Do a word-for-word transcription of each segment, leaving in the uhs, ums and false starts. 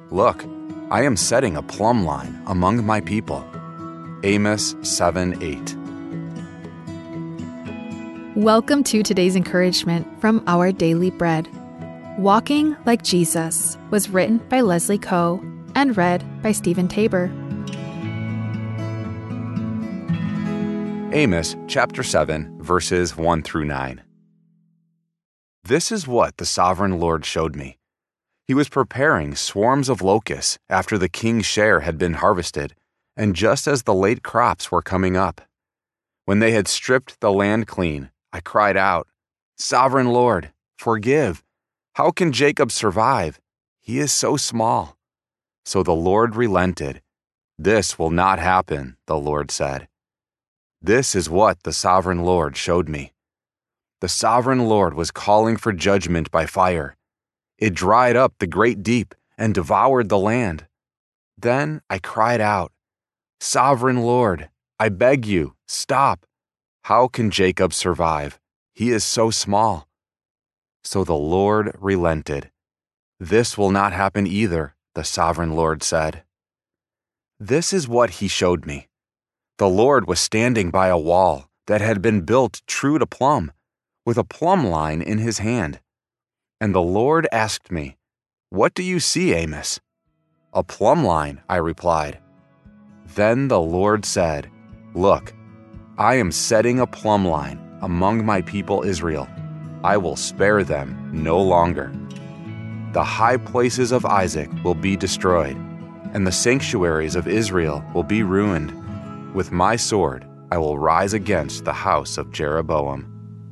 Look, I am setting a plumb line among my people. Amos seven eight. Welcome to today's encouragement from Our Daily Bread. Walking Like Jesus was written by Leslie Coe and read by Stephen Tabor. Amos chapter seven, verses one through nine. This is what the sovereign Lord showed me. He was preparing swarms of locusts after the king's share had been harvested, and just as the late crops were coming up. When they had stripped the land clean, I cried out, "Sovereign Lord, forgive. How can Jacob survive? He is so small." So the Lord relented. "This will not happen," the Lord said. This is what the sovereign Lord showed me. The sovereign Lord was calling for judgment by fire. It dried up the great deep and devoured the land. Then I cried out, "Sovereign Lord, I beg you, stop. How can Jacob survive? He is so small." So the Lord relented. "This will not happen either," the sovereign Lord said. This is what he showed me. The Lord was standing by a wall that had been built true to plumb, with a plumb line in his hand. And the Lord asked me, "What do you see, Amos?" "A plumb line," I replied. Then the Lord said, "Look, I am setting a plumb line among my people Israel. I will spare them no longer. The high places of Isaac will be destroyed, and the sanctuaries of Israel will be ruined. With my sword, I will rise against the house of Jeroboam."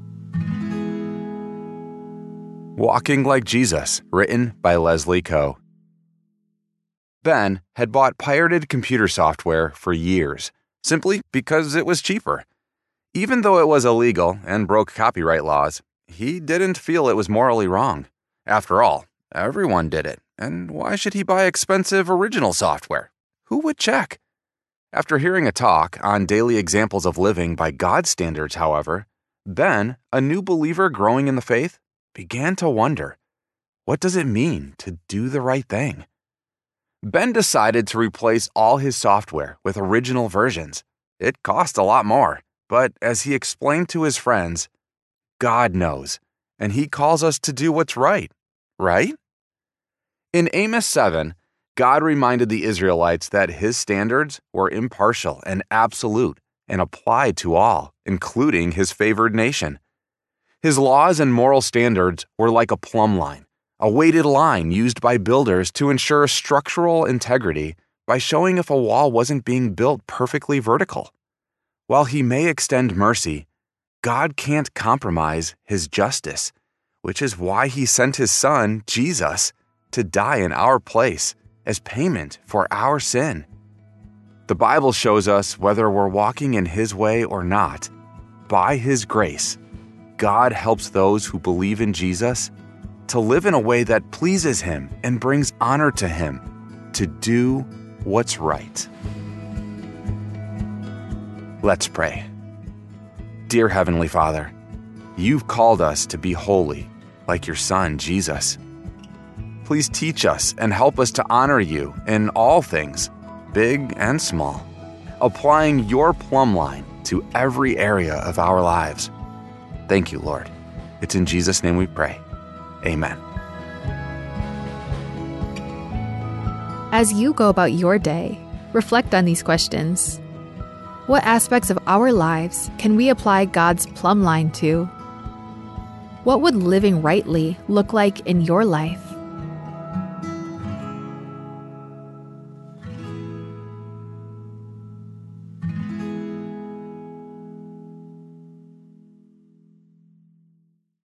Walking Like Jesus, written by Leslie Coe. Ben had bought pirated computer software for years, simply because it was cheaper. Even though it was illegal and broke copyright laws, he didn't feel it was morally wrong. After all, everyone did it, and why should he buy expensive original software? Who would check? After hearing a talk on daily examples of living by God's standards, however, Ben, a new believer growing in the faith, began to wonder, what does it mean to do the right thing? Ben decided to replace all his software with original versions. It cost a lot more, but as he explained to his friends, God knows, and he calls us to do what's right, right? In Amos seven, God reminded the Israelites that his standards were impartial and absolute and applied to all, including his favored nation. His laws and moral standards were like a plumb line, a weighted line used by builders to ensure structural integrity by showing if a wall wasn't being built perfectly vertical. While he may extend mercy, God can't compromise his justice, which is why he sent his son, Jesus, to die in our place as payment for our sin. The Bible shows us whether we're walking in his way or not. By his grace, God helps those who believe in Jesus to live in a way that pleases him and brings honor to him, to do what's right. Let's pray. Dear Heavenly Father, you've called us to be holy, like your Son, Jesus. Please teach us and help us to honor you in all things, big and small, applying your plumb line to every area of our lives. Thank you, Lord. It's in Jesus' name we pray. Amen. As you go about your day, reflect on these questions. What aspects of our lives can we apply God's plumb line to? What would living rightly look like in your life?